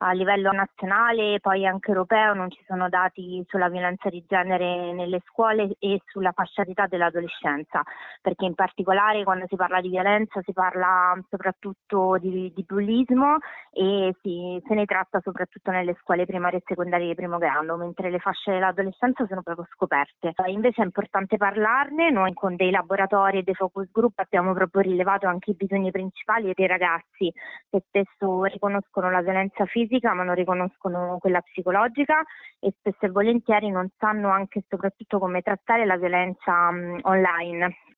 A livello nazionale, poi anche europeo, non ci sono dati sulla violenza di genere nelle scuole e sulla fascia d'età dell'adolescenza, perché in particolare quando si parla di violenza si parla soprattutto di bullismo e se ne tratta soprattutto nelle scuole primarie e secondarie di primo grado, mentre le fasce dell'adolescenza sono proprio scoperte. Invece è importante parlarne, noi con dei laboratori e dei focus group abbiamo proprio rilevato anche i bisogni principali dei ragazzi, che spesso riconoscono la violenza fisica ma non riconoscono quella psicologica e spesso e volentieri non sanno anche e soprattutto come trattare la violenza online.